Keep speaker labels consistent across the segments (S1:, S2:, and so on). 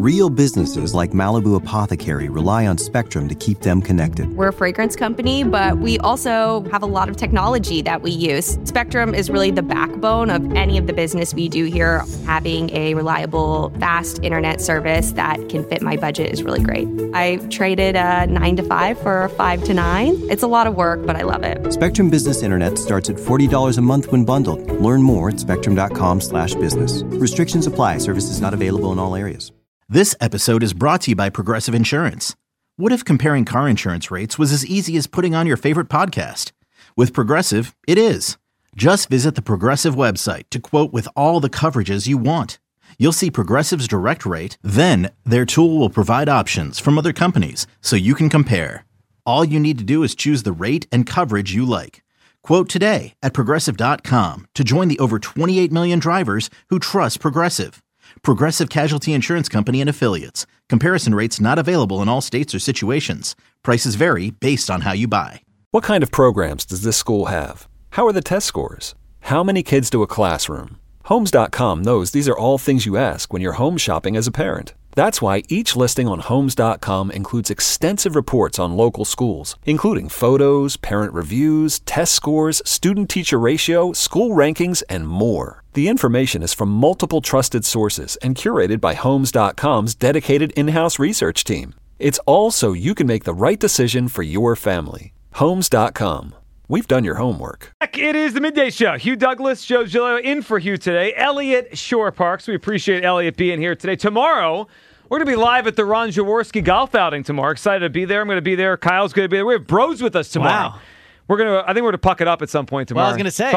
S1: Real businesses like Malibu Apothecary rely on Spectrum to keep them connected.
S2: We're a fragrance company, but we also have a lot of technology that we use. Spectrum is really the backbone of any of the business we do here. Having a reliable, fast internet service that can fit my budget is really great. I traded a 9 to 5 for a 5 to 9. It's a lot of work, but I love it.
S1: Spectrum Business Internet starts at $40 a month when bundled. Learn more at spectrum.com/business. Restrictions apply. Services not available in all areas.
S3: This episode is brought to you by Progressive Insurance. What if comparing car insurance rates was as easy as putting on your favorite podcast? With Progressive, it is. Just visit the Progressive website to quote with all the coverages you want. You'll see Progressive's direct rate, then their tool will provide options from other companies so you can compare. All you need to do is choose the rate and coverage you like. Quote today at Progressive.com to join the over 28 million drivers who trust Progressive. Progressive Casualty Insurance Company and Affiliates. Comparison rates not available in all states or situations. Prices vary based on how you buy.
S4: What kind of programs does this school have? How are the test scores? How many kids do a classroom? Homes.com knows these are all things you ask when you're home shopping as a parent. That's why each listing on Homes.com includes extensive reports on local schools, including photos, parent reviews, test scores, student-teacher ratio, school rankings, and more. The information is from multiple trusted sources and curated by Homes.com's dedicated in-house research team. It's all so you can make the right decision for your family. Homes.com. We've done your homework.
S5: It is the Midday Show. Hugh Douglas, Joe Giglio in for Hugh today. Elliot Shore Parks. We appreciate Elliot being here today. Tomorrow, we're going to be live at the Ron Jaworski golf outing tomorrow. Excited to be there. I'm going to be there. Kyle's going to be there. We have Bros with us tomorrow.
S6: Wow.
S5: I think we're going to puck it up at some point tomorrow.
S6: Well, I was going to say,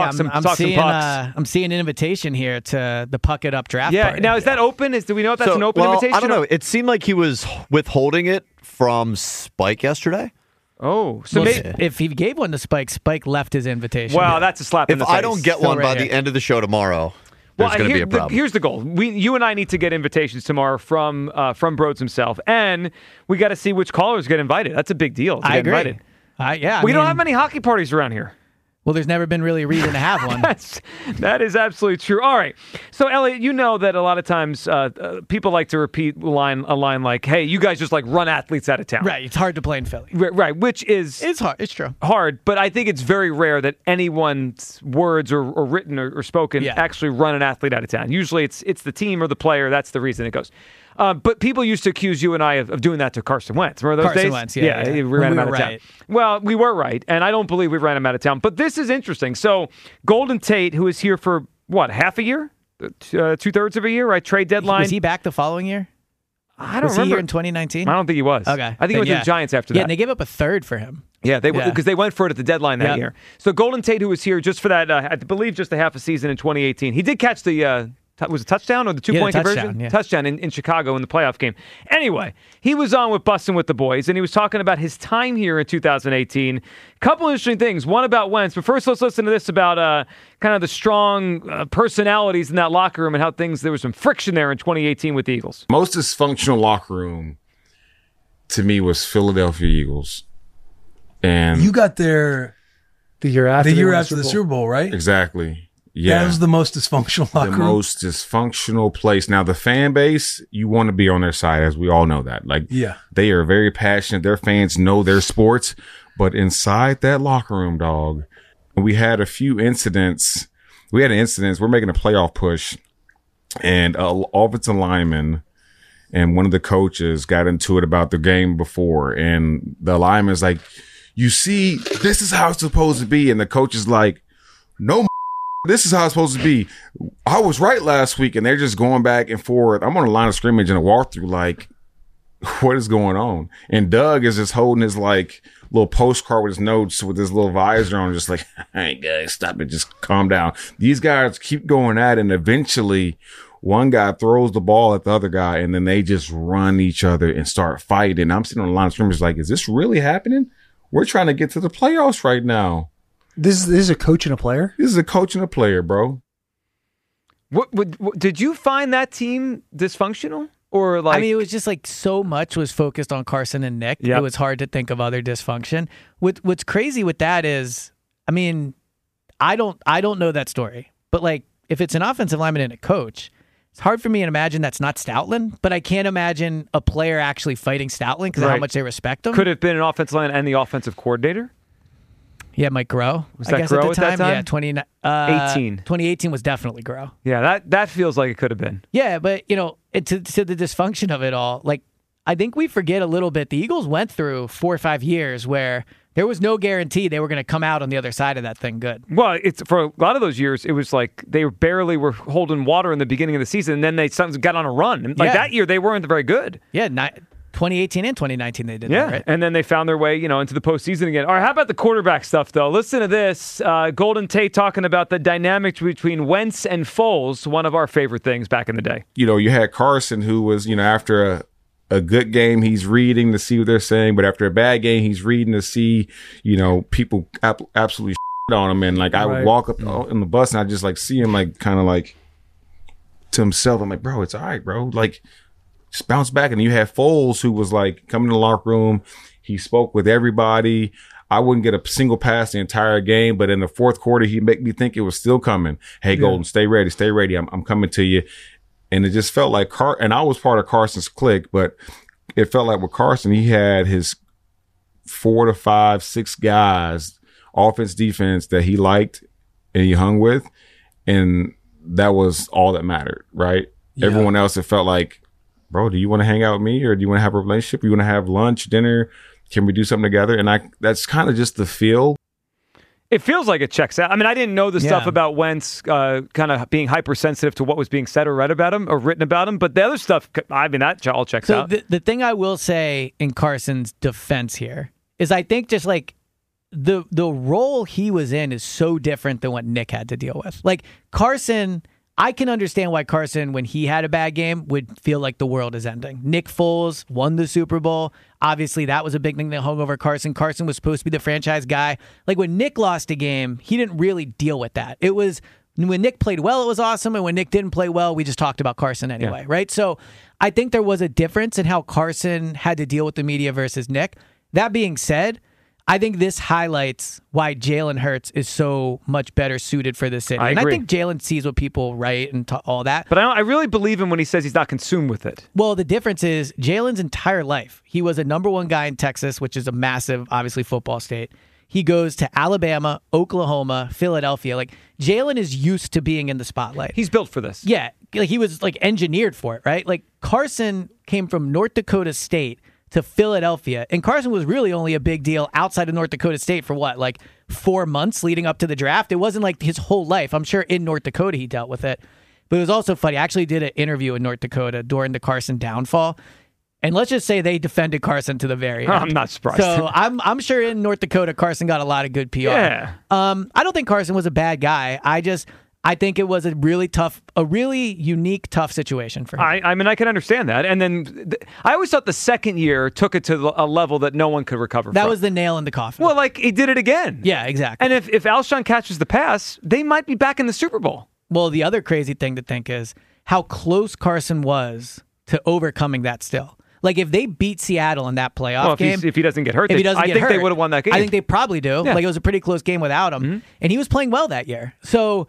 S6: I'm seeing an invitation here to the Puck It Up draft party.
S5: Now, is that open? Do we know if that's an open invitation?
S7: I don't know. It seemed like he was withholding it from Spike yesterday.
S5: Oh, so
S6: if he gave one to Spike, Spike left his invitation.
S5: Wow, that's a slap in the face.
S7: If I don't get one by the end of the show tomorrow, there's going to be a problem.
S5: Here's the goal. You and I need to get invitations tomorrow from Broads himself, and we got to see which callers get invited. That's a big deal to get invited. We don't have many hockey parties around here.
S6: Well, there's never been really a reason to have one.
S5: That is absolutely true. All right. So, Elliot, you know that a lot of times people like to repeat a line like, hey, you guys just like run athletes out of town.
S6: Right. It's hard to play in Philly.
S5: Right. Which is...
S6: It's hard. It's true.
S5: Hard. But I think it's very rare that anyone's words or written or spoken actually run an athlete out of town. Usually it's the team or the player. That's the reason it goes. But people used to accuse you and I of doing that to Carson Wentz. Remember those days?
S6: Carson Wentz, yeah.
S5: We ran him out of town. Well, we were right, and I don't believe we ran him out of town. But this is interesting. So Golden Tate, who is here for, half a year? Two-thirds of a year, right? Trade deadline.
S6: Was he back the following year?
S5: I don't remember.
S6: Was he here in 2019?
S5: I don't think he was.
S6: Okay.
S5: I think he went to the Giants after that.
S6: Yeah, and they gave up a third for him.
S5: Yeah, because they went for it at the deadline that year. So Golden Tate, who was here just for that, I believe just a half a season in 2018, he did catch the... was it a touchdown or the two-point conversion? Touchdown in Chicago in the playoff game. Anyway, he was on with Bussin' with the Boys, and he was talking about his time here in 2018. Couple interesting things. One about Wentz, but first let's listen to this about kind of the strong personalities in that locker room and how there was some friction there in 2018 with the Eagles.
S8: Most dysfunctional locker room to me was Philadelphia Eagles. And
S9: you got there
S10: the year after
S9: the Super Bowl, right?
S8: Exactly. Yeah.
S9: That was the most dysfunctional locker room.
S8: The most dysfunctional place. Now, the fan base, you want to be on their side, as we all know that. They are very passionate. Their fans know their sports. But inside that locker room, dog, we had a few incidents. We're making a playoff push, and an offensive lineman and one of the coaches got into it about the game before. And the lineman's like, you see, this is how it's supposed to be. And the coach is like, no, this is how it's supposed to be. I was right last week, and they're just going back and forth. I'm on a line of scrimmage and a walkthrough, like, what is going on? And Doug is just holding his little postcard with his notes with his little visor on, just like, hey guys, stop it, just calm down. These guys keep going at it, and eventually one guy throws the ball at the other guy, and then they just run each other and start fighting. I'm sitting on the line of scrimmage like, is this really happening? We're trying to get to the playoffs right now.
S10: This is a coach and a player?
S8: This is a coach and a player, bro.
S5: What did you find that team dysfunctional? Or
S6: it was just so much was focused on Carson and Nick. Yep. It was hard to think of other dysfunction. What's crazy with that is, I don't know that story. But if it's an offensive lineman and a coach, It's hard for me to imagine that's not Stoutland, but I can't imagine a player actually fighting Stoutland because of how much they respect him.
S5: Could have been an offensive line and the offensive coordinator.
S6: Yeah, Mike Groh.
S5: Was that Groh at that time?
S6: Yeah, 2018 was definitely Groh.
S5: Yeah, that feels like it could have been.
S6: Yeah, but to the dysfunction of it all, like I think we forget a little bit. The Eagles went through 4 or 5 years where there was no guarantee they were going to come out on the other side of that thing good.
S5: Well, it's for a lot of those years, it was like they barely were holding water in the beginning of the season, and then they got on a run. Like that year, they weren't very good.
S6: Yeah, 2018 and 2019 they did that, right?
S5: And then they found their way, into the postseason again. All right, how about the quarterback stuff, though? Listen to this. Golden Tate talking about the dynamic between Wentz and Foles, one of our favorite things back in the day.
S8: You had Carson, who was, after a good game, he's reading to see what they're saying, but after a bad game, he's reading to see, people absolutely on him. And like, I would walk up in the bus and I just like see him like kind of like to himself. I'm like, bro, it's all right, bro. Like, just bounce back. And you had Foles, who was like coming to the locker room. He spoke with everybody. I wouldn't get a single pass the entire game, but in the fourth quarter, he'd make me think it was still coming. Hey, Golden, stay ready. Stay ready. I'm coming to you. And it just felt like and I was part of Carson's clique, but it felt like with Carson, he had his 4 to 5, 6 guys, offense, defense, that he liked and he hung with. And that was all that mattered, right? Yeah. Everyone else, it felt like, bro, do you want to hang out with me, or do you want to have a relationship? You want to have lunch, dinner? Can we do something together? And that's kind of just the feel.
S5: It feels like it checks out. I mean, I didn't know the stuff about Wentz kind of being hypersensitive to what was being said or read about him or written about him. But the other stuff, I mean, that all checks out.
S6: The thing I will say in Carson's defense here is I think just like the role he was in is so different than what Nick had to deal with. Like Carson, I can understand why Carson, when he had a bad game, would feel like the world is ending. Nick Foles won the Super Bowl. Obviously, that was a big thing that hung over Carson. Carson was supposed to be the franchise guy. Like when Nick lost a game, he didn't really deal with that. It was when Nick played well, it was awesome. And when Nick didn't play well, we just talked about Carson anyway, right? So I think there was a difference in how Carson had to deal with the media versus Nick. That being said, I think this highlights why Jalen Hurts is so much better suited for this city.
S5: I agree.
S6: I think Jalen sees what people write and all that.
S5: But I really believe him when he says he's not consumed with it.
S6: Well, the difference is Jalen's entire life, he was a number one guy in Texas, which is a massive, obviously, football state. He goes to Alabama, Oklahoma, Philadelphia. Like, Jalen is used to being in the spotlight.
S5: He's built for this.
S6: Yeah. Like, he was, like, engineered for it, right? Like, Carson came from North Dakota State to Philadelphia. And Carson was really only a big deal outside of North Dakota State for what, like 4 months leading up to the draft? It wasn't like his whole life. I'm sure in North Dakota he dealt with it. But it was also funny. I actually did an interview in North Dakota during the Carson downfall. And let's just say they defended Carson to the very end.
S5: I'm not surprised.
S6: So I'm sure in North Dakota, Carson got a lot of good PR.
S5: Yeah.
S6: I don't think Carson was a bad guy. I think it was a really unique, tough situation for him.
S5: I mean, I can understand that. And then I always thought the second year took it to a level that no one could recover from.
S6: That was the nail in the coffin.
S5: Well, like, he did it again.
S6: Yeah, exactly.
S5: And if Alshon catches the pass, they might be back in the Super Bowl.
S6: Well, the other crazy thing to think is how close Carson was to overcoming that still. Like, if they beat Seattle in that playoff game...
S5: if he doesn't get hurt, I think they would have won that game.
S6: I think they probably do.
S5: Yeah.
S6: Like, it was a pretty close game without him. Mm-hmm. And he was playing well that year. So...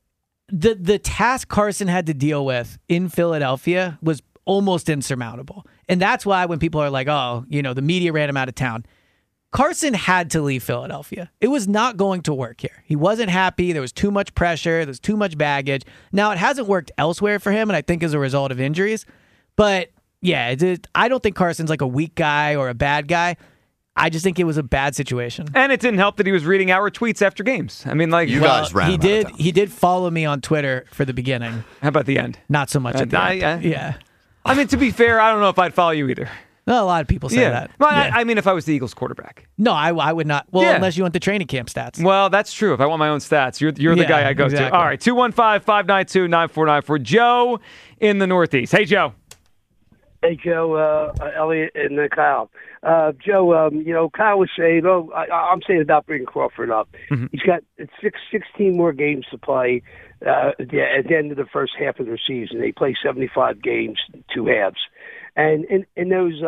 S6: The task Carson had to deal with in Philadelphia was almost insurmountable. And that's why when people are like, oh, the media ran him out of town, Carson had to leave Philadelphia. It was not going to work here. He wasn't happy. There was too much pressure. There was too much baggage. Now, it hasn't worked elsewhere for him, and I think as a result of injuries. But, yeah, I don't think Carson's like a weak guy or a bad guy. I just think it was a bad situation.
S5: And it didn't help that he was reading our tweets after games. I mean, like...
S7: guys ran him out of town.
S6: He did follow me on Twitter for the beginning.
S5: How about the end?
S6: Not so much at the end.
S5: Yeah. I mean, to be fair, I don't know if I'd follow you either.
S6: Well, a lot of people say that.
S5: Well, I mean, if I was the Eagles quarterback.
S6: No, I would not. Well, unless you want the training camp stats.
S5: Well, that's true. If I want my own stats, you're the guy I go to. All right, 215-592-9494. Joe in the Northeast. Hey, Joe.
S11: Hey, Joe, Elliot, and Kyle. Joe, Kyle was saying, I'm saying about bringing Crawford up. Mm-hmm. He's got 16 more games to play at the end of the first half of their season. They play 75 games, 2 halves. And in those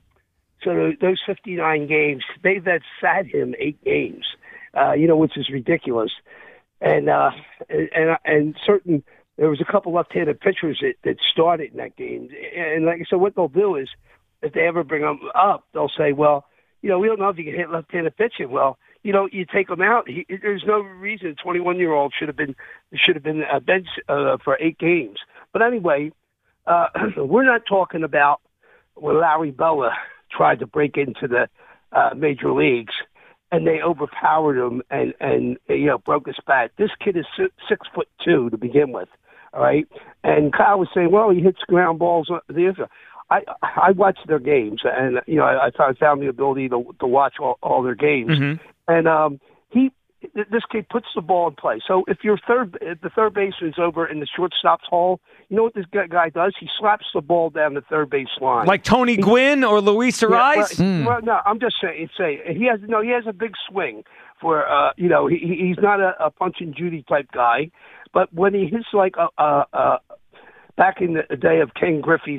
S11: those 59 games, they've sat him 8 games, which is ridiculous. And certain there was a couple left-handed pitchers that started in that game. And like I said, what they'll do is, if they ever bring them up, they'll say, well, we don't know if you can hit left-handed pitching. Well, you take him out. There's no reason a 21-year-old should have been benched for 8 games. But anyway, we're not talking about when Larry Bowa tried to break into the major leagues and they overpowered him and broke his bat. This kid is 6'2" to begin with, all right? And Kyle was saying, well, he hits ground balls. I watched their games, and I found the ability to watch all their games. Mm-hmm. And this kid puts the ball in play. So if the third baseman's over in the shortstop's hole, you know what this guy does? He slaps the ball down the third base line,
S5: like Tony Gwynn or Luis Ariz.
S11: Well, no, I'm just saying. He has a big swing for he's not a Punch and Judy type guy, but when he hits like back in the day of Ken Griffey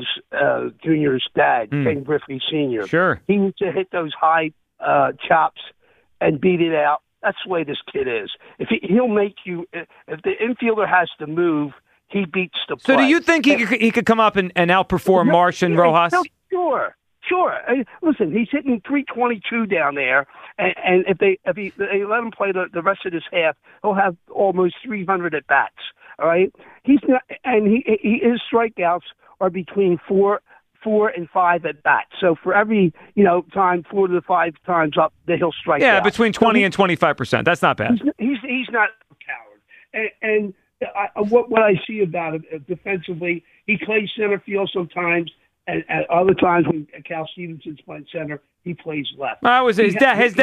S11: Jr.'s dad, Ken Griffey Sr.
S5: Sure,
S11: he used to hit those high chops and beat it out. That's the way this kid is. If he'll make you, if the infielder has to move, he beats the play.
S5: So do you think he could come up and outperform Marsh and Rojas?
S11: Sure. Listen, he's hitting 322 down there, and if they let him play the rest of this half, he'll have almost 300 at bats. All right, he's not, and his strikeouts are between 4 and 5 at bat. So for every time 4 to 5 times up, that he'll strike out.
S5: Yeah, between 20 and 25%. That's not bad.
S11: He's not a coward. And what I see about him defensively, he plays center field sometimes, and at other times when Cal Stevenson's playing center, he plays left.
S5: His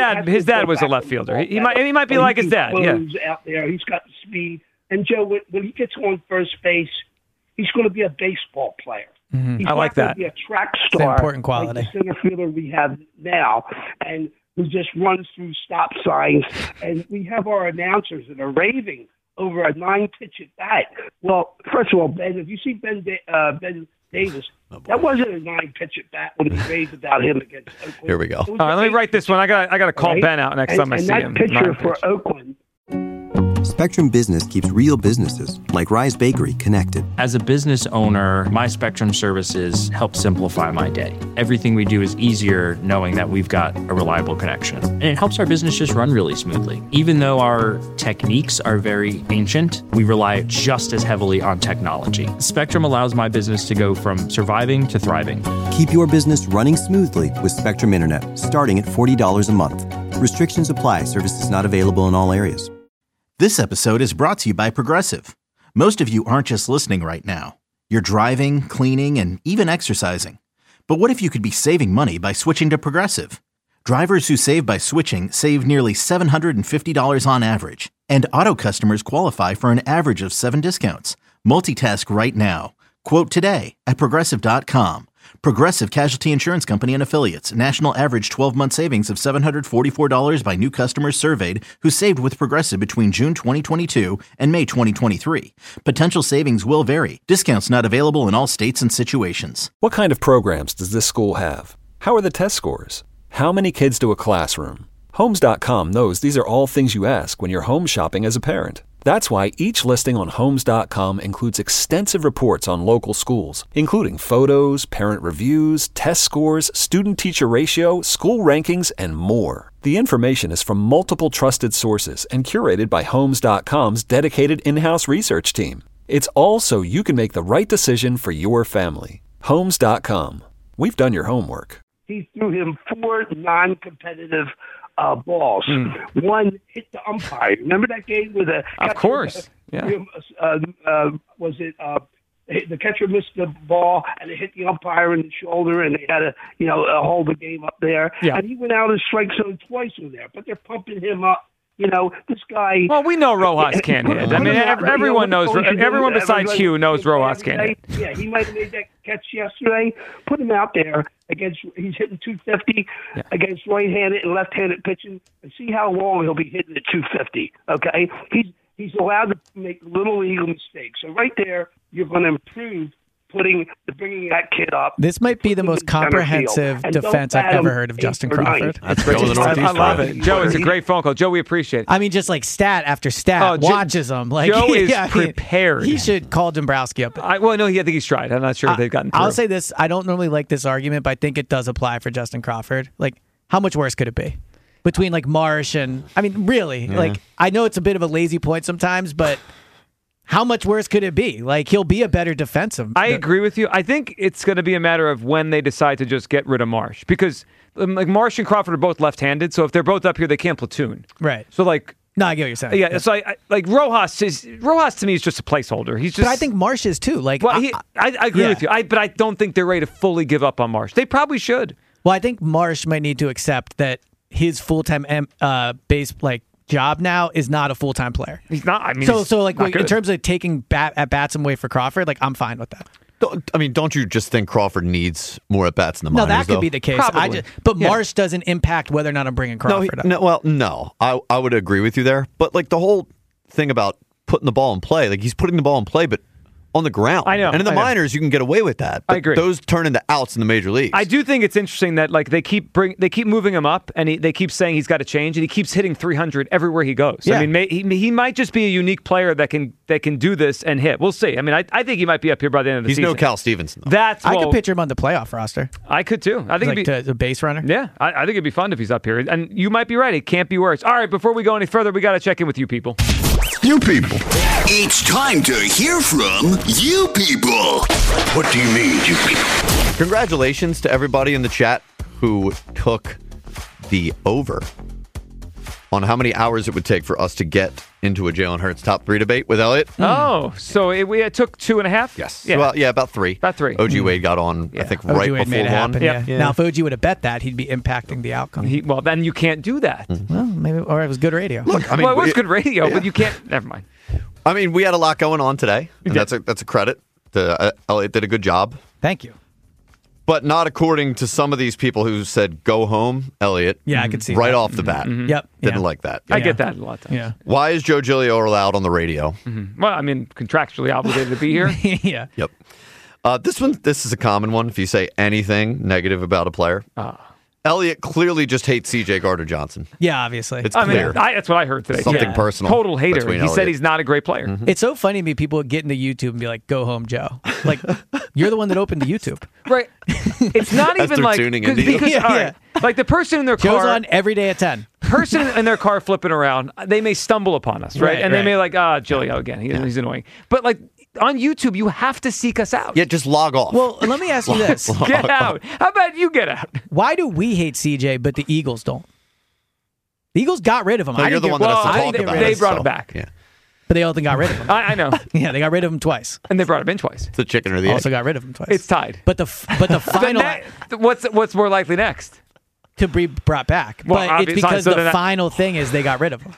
S5: dad was a left fielder. He might be like his dad. Yeah,
S11: out there, he's got the speed. And Joe, when he gets on first base, he's going to be a baseball player.
S5: Mm-hmm. I like that.
S11: He's not going to be a track star,
S6: important quality.
S11: like the center fielder we have now, and who just runs through stop signs. And we have our announcers that are raving over a 9-pitch at bat. Well, first of all, Ben, if you see Ben Davis, that wasn't a 9-pitch at bat when he raved about him against Oakland.
S7: Here we go.
S5: All right, let me write this one. I got to call Ben out next time I see him.
S11: And that pitcher for Oakland.
S1: Spectrum Business keeps real businesses, like Rise Bakery, connected.
S12: As a business owner, my Spectrum services help simplify my day. Everything we do is easier knowing that we've got a reliable connection. And it helps our business just run really smoothly. Even though our techniques are very ancient, we rely just as heavily on technology. Spectrum allows my business to go from surviving to thriving.
S1: Keep your business running smoothly with Spectrum Internet, starting at $40 a month. Restrictions apply. Services not available in all areas.
S3: This episode is brought to you by Progressive. Most of you aren't just listening right now. You're driving, cleaning, and even exercising. But what if you could be saving money by switching to Progressive? Drivers who save by switching save nearly $750 on average. And auto customers qualify for an average of 7 discounts. Multitask right now. Quote today at Progressive.com. Progressive Casualty Insurance Company and Affiliates. National average 12-month savings of $744 by new customers surveyed who saved with Progressive between June 2022 and May 2023. Potential savings will vary. Discounts not available in all states and situations.
S4: What kind of programs does this school have? How are the test scores? How many kids do a classroom? Homes.com knows these are all things you ask when you're home shopping as a parent. That's why each listing on Homes.com includes extensive reports on local schools, including photos, parent reviews, test scores, student-teacher ratio, school rankings, and more. The information is from multiple trusted sources and curated by Homes.com's dedicated in-house research team. It's all so you can make the right decision for your family. Homes.com. We've done your homework.
S11: He threw him 4 non-competitive balls. One hit the umpire. Remember that game with a
S5: catcher? Of course. Yeah.
S11: Was it the catcher missed the ball and it hit the umpire in the shoulder and they had to hold the game up there.
S5: Yeah.
S11: And he went out and strike zone twice in there, but they're pumping him up. This guy.
S5: Well, we know Rojas can't hit. I mean, everyone knows. Everyone besides Hugh knows Rojas can't hit.
S11: Yeah, he might have made that catch yesterday. Put him out there he's hitting 250 against right-handed and left-handed pitching, and see how long he'll be hitting at 250. Okay, he's allowed to make little legal mistakes. So right there, you're going to improve bringing that kid up.
S6: This might be the most comprehensive defense I've ever heard of Justin Crawford.
S5: That's great. I love it. Joe, it's a great phone call. Joe, we appreciate it.
S6: I mean, just like stat after stat, watches him. Like,
S5: Joe is prepared.
S6: He should call Dombrowski up.
S5: I think he's tried. I'm not sure if they've gotten through.
S6: I'll say this. I don't normally like this argument, but I think it does apply for Justin Crawford. Like, how much worse could it be? Between like Marsh and, I mean, really, like, I know it's a bit of a lazy point sometimes, but how much worse could it be? Like, he'll be a better defensive.
S5: I agree with you. I think it's going to be a matter of when they decide to just get rid of Marsh, because like Marsh and Crawford are both left-handed, so if they're both up here, they can't platoon.
S6: Right.
S5: So like,
S6: no, I get what you're saying.
S5: Yeah. So I like Rojas to me is just a placeholder. He's just.
S6: But I think Marsh is too. Like,
S5: well, I agree with you. But I don't think they're ready to fully give up on Marsh. They probably should.
S6: Well, I think Marsh might need to accept that his full-time base job now is not a full-time player.
S5: He's not. I mean,
S6: so like in terms of taking at-bats away for Crawford, like, I'm fine with that.
S7: I mean, don't you just think Crawford needs more at-bats in the minors?
S6: No, that could be the case. But Marsh doesn't impact whether or not I'm bringing Crawford up.
S7: No. I would agree with you there. But like the whole thing about putting the ball in play, like he's putting the ball in play, but on the ground.
S5: I know.
S7: And in the minors, you can get away with that. But
S5: I agree.
S7: Those turn into outs in the major leagues.
S5: I do think it's interesting that like they keep moving him up, and they keep saying he's got to change, and he keeps hitting 300 everywhere he goes.
S6: Yeah.
S5: I mean, he might just be a unique player that can do this and hit. We'll see. I mean, I think he might be up here by the end of the season.
S7: He's no Cal Stevenson, though.
S6: I could picture him on the playoff roster.
S5: I could too. I think
S6: like the base runner.
S5: Yeah, I think it'd be fun if he's up here. And you might be right. It can't be worse. All right, before we go any further, we got to check in with you people.
S13: You people. It's time to hear from you people. What do you mean, you people?
S7: Congratulations to everybody in the chat who took the over on how many hours it would take for us to get into a Jalen Hurts top 3 debate with Elliot.
S5: Oh, so it took 2.5?
S7: Yes.
S5: Yeah.
S7: Well, about 3.
S5: About 3.
S7: OG Wade got on, I think, right
S6: Wade made
S7: before
S6: it
S7: 1.
S6: happen, yeah. Now, if OG would have bet that, he'd be impacting the outcome.
S5: Well, then you can't do that.
S6: Well, maybe, or it was good radio.
S7: Look, I mean,
S5: it was good radio, but you can't. Never mind.
S7: I mean, we had a lot going on today, and that's a credit. Elliot did a good job.
S6: Thank you.
S7: But not according to some of these people who said, go home, Elliot.
S6: Yeah, I could see
S7: right
S6: that.
S7: off the bat.
S6: Mm-hmm. Yep.
S7: Didn't like that.
S5: I get that a lot of times.
S6: Yeah.
S7: Why is Joe Giglio allowed on the radio?
S5: Mm-hmm. Well, I mean, contractually obligated to be here.
S6: Yeah.
S7: Yep. This is a common one. If you say anything negative about a player. Elliot clearly just hates C.J. Gardner-Johnson.
S6: Yeah, obviously.
S7: It's clear.
S5: That's what I heard today.
S7: Something personal.
S5: Total hater. He said he's not a great player.
S7: Mm-hmm.
S6: It's so funny to me, people get into YouTube and be like, go home, Joe. Like, you're the one that opened the YouTube.
S5: Right. It's not
S7: As
S5: even
S7: they're
S5: like...
S7: tuning in.
S5: Because, all right, like the person in their car...
S6: Joe's on every day at 10.
S5: Person in their car flipping around, they may stumble upon us, right? And they may like, Giglio again. He's annoying. But like... On YouTube, you have to seek us out.
S7: Yeah, just log off.
S6: Well, let me ask you this.
S5: Get out. How about you get out?
S6: Why do we hate CJ, but the Eagles don't? The Eagles got rid of him.
S7: No, you're the one that has to talk about it.
S5: They brought him back.
S7: Yeah.
S6: But they all got rid of him.
S5: I know.
S6: Yeah, they got rid of him twice.
S5: And they brought him in twice.
S7: It's the chicken or the egg.
S6: Also got rid of him twice.
S5: It's tied.
S6: But the final...
S5: What's more likely next?
S6: To be brought back.
S5: Well,
S6: but it's because the final thing is they got rid of him.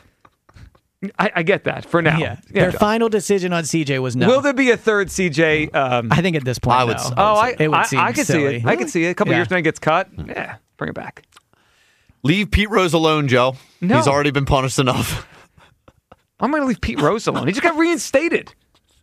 S5: I get that for now.
S6: Yeah. Their final decision on CJ was no.
S5: Will there be a third CJ?
S6: I think at this point,
S7: I would.
S6: No. It would seem
S5: I could
S6: silly.
S5: see it. I could see it. A couple years when he gets cut. Yeah, bring it back.
S7: Leave Pete Rose alone, Joe.
S5: No.
S7: He's already been punished enough.
S5: I'm going to leave Pete Rose alone. He just got reinstated.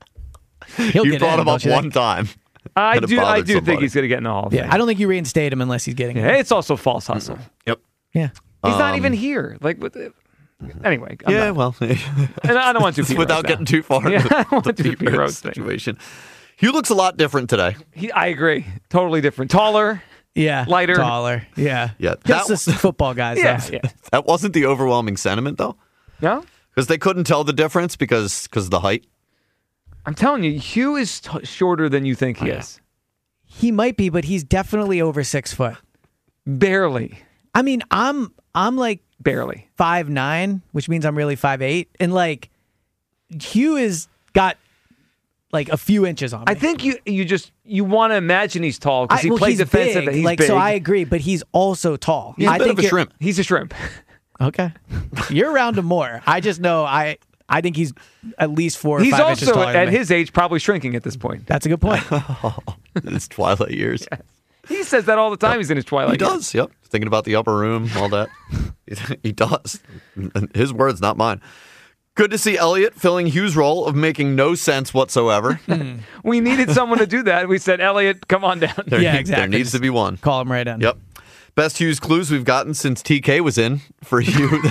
S7: You brought him up one time.
S5: I do think he's going to get in the Hall of Fame.
S6: I don't think you reinstate him unless he's getting.
S5: Yeah, it's also false hustle.
S7: Yep.
S6: Yeah.
S5: He's not even here. Like with. Anyway,
S7: and
S5: I don't want to
S7: without getting too far into the Pete Rose situation. He looks a lot different today.
S5: I agray. Totally different. Taller.
S6: Yeah.
S5: Lighter.
S6: Taller. Yeah.
S7: Yeah.
S6: Just the football guys.
S5: Yeah.
S7: That wasn't the overwhelming sentiment, though.
S5: No?
S7: Because they couldn't tell the difference because of the height.
S5: I'm telling you, Hugh is shorter than you think he is.
S6: He might be, but he's definitely over 6 foot.
S5: Barely.
S6: I mean, I'm like
S5: barely
S6: 5'9", which means I'm really 5'8", and like Hugh is got like a few inches on me.
S5: I think you want to imagine he's tall because he plays defensive.
S6: Big.
S5: He's
S6: like
S5: big.
S6: So I agree, but he's also tall.
S7: He's a bit of a shrimp.
S5: He's a shrimp.
S6: Okay, you're around him more. I just know I think he's at least 4 or 5 inches taller.
S5: He's also
S6: than
S5: at
S6: me.
S5: his age probably shrinking at this point.
S6: That's a good point.
S7: His twilight years.
S5: Yes. He says that all the time. He's in his twilight.
S7: He does. Yep. Thinking about the upper room, all that. He does. His words, not mine. Good to see Elliot filling Hugh's role of making no sense whatsoever.
S5: We needed someone to do that. We said, Elliot, come on down.
S6: Exactly.
S7: There needs to be one.
S6: Call him right in.
S7: Yep. Best Hughes clues we've gotten since TK was in for you.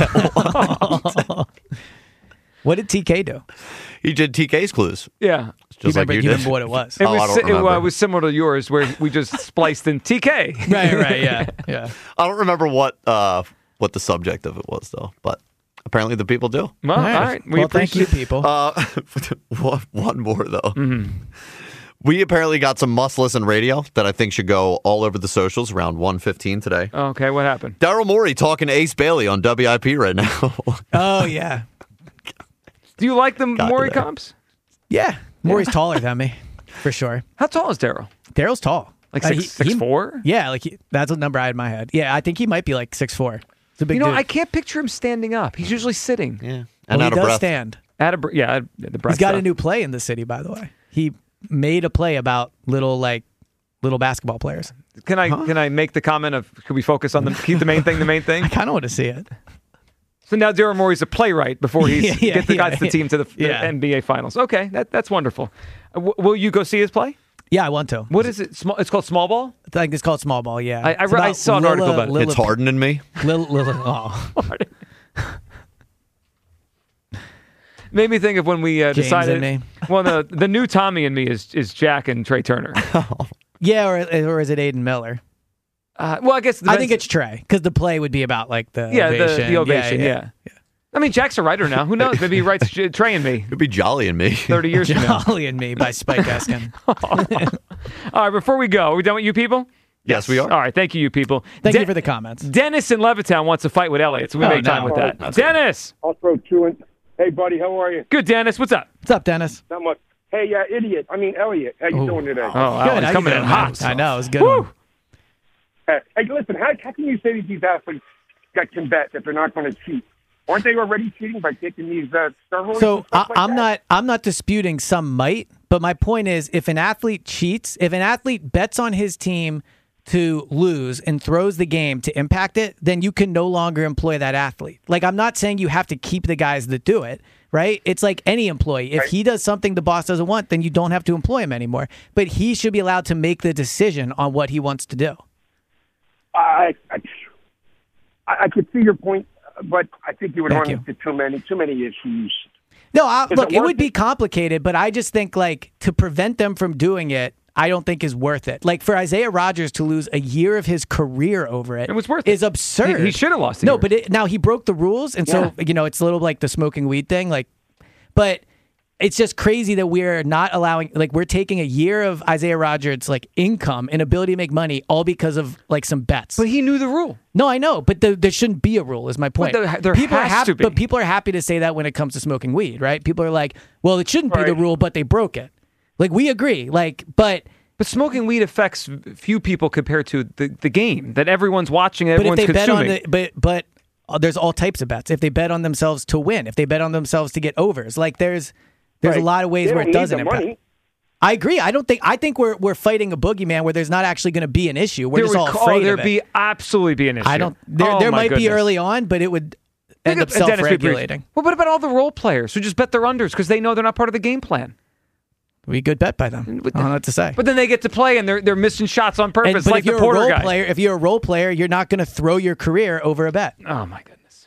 S6: What did TK do?
S7: He did TK's clues.
S5: Yeah.
S7: Just like you did.
S6: Remember what it was?
S5: It was similar to yours, where we just spliced in TK.
S6: Right, yeah.
S7: I don't remember what the subject of it was, though, but apparently the people do.
S5: Well, all right. We appreciate
S6: thank you, people.
S7: One more, though. We apparently got some must listen radio that I think should go all over the socials around 1:15 today.
S5: Okay, what happened?
S7: Daryl Morey talking to Ace Bailey on WIP right now.
S6: Oh, yeah.
S5: Do you like the Morey comps?
S6: Yeah. Morey's taller than me, for sure.
S5: How tall is Daryl?
S6: Daryl's tall.
S5: Like 6'4"?
S6: Yeah, that's the number I had in my head. Yeah, I think he might be like 6'4". It's a big dude.
S5: I can't picture him standing up. He's usually sitting.
S7: Yeah.
S6: And he does stand.
S5: The breath.
S6: He's got a new play in the city, by the way. He made a play about little basketball players.
S5: Can I make the comment of, could we focus on keep the main thing the main thing?
S6: I kind of want to see it.
S5: So now Daryl Morey's a playwright before he gets the team to the NBA Finals. Okay, that's wonderful. Will you go see his play?
S6: Yeah, I want to.
S5: What is it? It's called Small Ball?
S6: I think it's called Small Ball, yeah.
S5: I saw an article about it.
S7: It's Harden and me.
S5: Made me think of when we decided.
S6: and me.
S5: Well, the new Tommy and me is Jack and Trey Turner.
S6: Yeah, or is it Aiden Miller?
S5: Well, I guess
S6: I think it's Trey, because the play would be about like the ovation.
S5: The ovation. Yeah. I mean, Jack's a writer now. Who knows? Maybe he writes Trey and me.
S7: It'd be Jolly and me.
S5: 30 years from now.
S6: Jolly and Me by Spike Eskin.
S5: All right, before we go, are we done with you people?
S7: Yes, we are.
S5: All right, thank you people.
S6: Thank you for the comments.
S5: Dennis in Levittown wants to fight with Elliot, so we make time with that. Dennis!
S14: I'll throw two in. Hey, buddy, how are you?
S5: Good, Dennis. What's up?
S6: What's up, Dennis?
S14: Not much. Hey, Elliot, how you doing today?
S5: Good. Coming in hot.
S6: I know, it's a good one.
S14: Hey, listen, how can you say that these athletes can bet that they're not going to cheat? Aren't they already cheating by taking these steroids?
S6: So I'm not disputing some might, but my point is, if an athlete cheats, if an athlete bets on his team to lose and throws the game to impact it, then you can no longer employ that athlete. Like, I'm not saying you have to keep the guys that do it, right? It's like any employee. If he does something the boss doesn't want, then you don't have to employ him anymore. But he should be allowed to make the decision on what he wants to do.
S14: I could see your point, but I think you would run into too many issues.
S6: No, look, it would be complicated, but I just think, like, to prevent them from doing it, I don't think is worth it. Like, for Isaiah Rodgers to lose a year of his career over it,
S5: was worth
S6: is absurd.
S5: He should have lost it.
S6: No, but now he broke the rules, and so, it's a little like the smoking weed thing. Like, but it's just crazy that we're not allowing, like, we're taking a year of Isaiah Rodgers' like income and ability to make money all because of like some bets.
S5: But he knew the rule.
S6: No, I know, but there shouldn't be a rule. Is my point.
S5: But there has to be.
S6: But people are happy to say that when it comes to smoking weed, right? People are like, well, it shouldn't be the rule, but they broke it. Like, we agree. Like, but
S5: smoking weed affects few people compared to the game that everyone's watching, everyone's consuming.
S6: But there's all types of bets. If they bet on themselves to win, if they bet on themselves to get overs, like there's a lot of ways where it doesn't impact. I agree. I think we're fighting a boogeyman where there's not actually going to be an issue. We're just all afraid of it.
S5: Absolutely be an issue.
S6: There might be early on, but it would end up self-regulating.
S5: Well, what about all the role players who just bet their unders because they know they're not part of the game plan?
S6: We good bet by them. I don't know what to say.
S5: But then they get to play and they're missing shots on purpose, like the Porter guy.
S6: If you're a role player, you're not going to throw your career over a bet.
S5: Oh my goodness!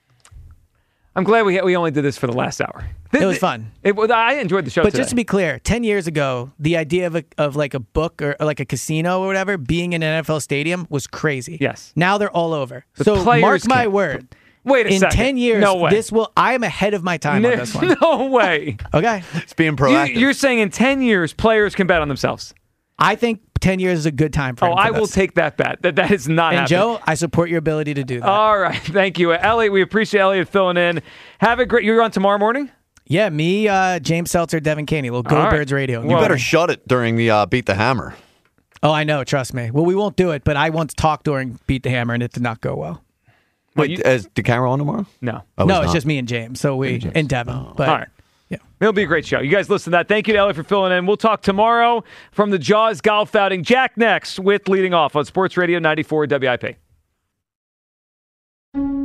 S5: I'm glad we only did this for the last hour.
S6: It was fun.
S5: I enjoyed the show.
S6: But
S5: today.
S6: Just to be clear, 10 years ago, the idea of like a book or like a casino or whatever being in an NFL stadium was crazy.
S5: Yes.
S6: Now they're all over.
S5: The
S6: so mark my word.
S5: Wait a second.
S6: In 10 years,
S5: no way.
S6: I am ahead of my time on this one.
S5: No way.
S6: Okay.
S7: It's being proactive.
S5: You're saying in 10 years, players can bet on themselves.
S6: I think 10 years is a good time frame.
S5: I will take that bet. That is not happening.
S6: And Joe, I support your ability to do that.
S5: All right. Thank you. Elliot, we appreciate Elliot filling in. Have a great... You're on tomorrow morning?
S6: Yeah, me, James Seltzer, Devin Caney, little Go Birds Radio.
S7: You better shut it during the Beat the Hammer.
S6: Oh, I know. Trust me. Well, we won't do it, but I once talked during Beat the Hammer, and it did not go well.
S7: Wait, is DeCamera on tomorrow?
S5: No.
S6: No, it's just me and James. So and Devin. But,
S5: all right.
S6: Yeah.
S5: It'll be a great show. You guys listen to that. Thank you to Elliot for filling in. We'll talk tomorrow from the Jaws Golf Outing. Jack next with Leading Off on Sports Radio 94 WIP.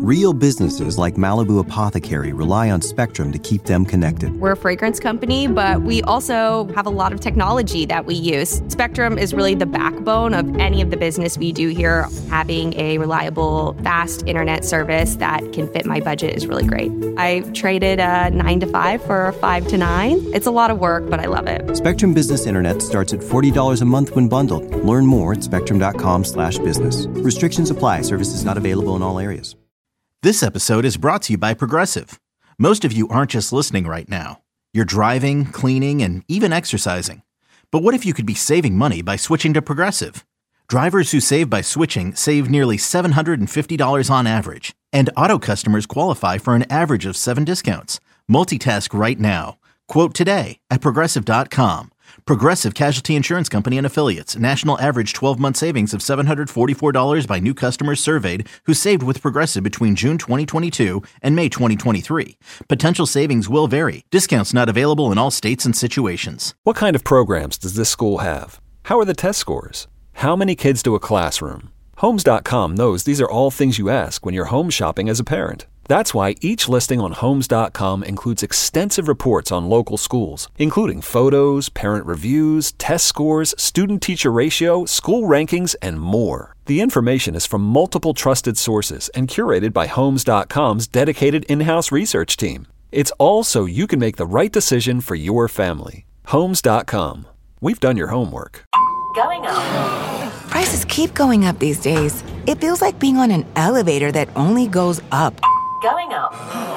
S1: Real businesses like Malibu Apothecary rely on Spectrum to keep them connected.
S2: We're a fragrance company, but we also have a lot of technology that we use. Spectrum is really the backbone of any of the business we do here. Having a reliable, fast internet service that can fit my budget is really great. I traded a 9 to 5 for a 5 to 9. It's a lot of work, but I love it.
S1: Spectrum Business Internet starts at $40 a month when bundled. Learn more at spectrum.com/business. Restrictions apply. Services not available in all areas.
S3: This episode is brought to you by Progressive. Most of you aren't just listening right now. You're driving, cleaning, and even exercising. But what if you could be saving money by switching to Progressive? Drivers who save by switching save nearly $750 on average. And auto customers qualify for an average of 7 discounts. Multitask right now. Quote today at Progressive.com. Progressive Casualty Insurance Company and Affiliates. National average 12-month savings of $744 by new customers surveyed who saved with Progressive between June 2022 and May 2023. Potential savings will vary. Discounts not available in all states and situations.
S4: What kind of programs does this school have? How are the test scores? How many kids do a classroom? Homes.com knows these are all things you ask when you're home shopping as a parent. That's why each listing on Homes.com includes extensive reports on local schools, including photos, parent reviews, test scores, student-teacher ratio, school rankings, and more. The information is from multiple trusted sources and curated by Homes.com's dedicated in-house research team. It's all so you can make the right decision for your family. Homes.com. We've done your homework.
S15: Going up. Prices keep going up these days. It feels like being on an elevator that only goes up. Going up.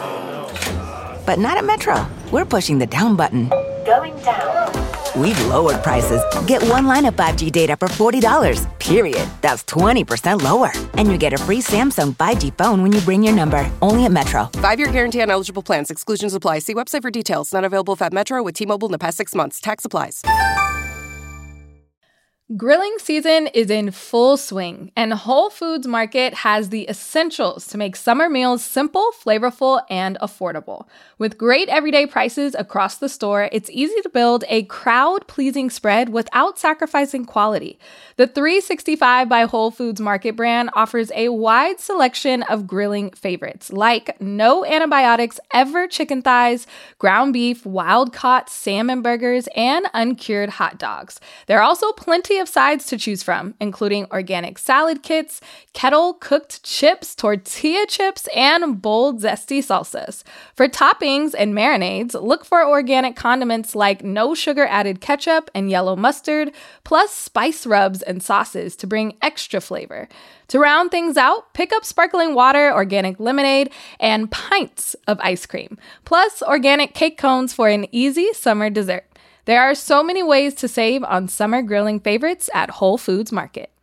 S15: But not at Metro. We're pushing the down button. Going down. We've lowered prices. Get one line of 5G data for $40, period. That's 20% lower. And you get a free Samsung 5G phone when you bring your number. Only at Metro.
S16: 5-year guarantee on eligible plans. Exclusions apply. See website for details. Not available at Metro with T-Mobile in the past 6 months. Tax applies.
S17: Grilling season is in full swing, and Whole Foods Market has the essentials to make summer meals simple, flavorful, and affordable. With great everyday prices across the store, it's easy to build a crowd-pleasing spread without sacrificing quality. The 365 by Whole Foods Market brand offers a wide selection of grilling favorites, like no antibiotics ever chicken thighs, ground beef, wild-caught salmon burgers, and uncured hot dogs. There are also plenty of sides to choose from, including organic salad kits, kettle-cooked chips, tortilla chips, and bold, zesty salsas. For toppings and marinades, look for organic condiments like no sugar-added ketchup and yellow mustard, plus spice rubs and sauces to bring extra flavor. To round things out, pick up sparkling water, organic lemonade, and pints of ice cream, plus organic cake cones for an easy summer dessert. There are so many ways to save on summer grilling favorites at Whole Foods Market.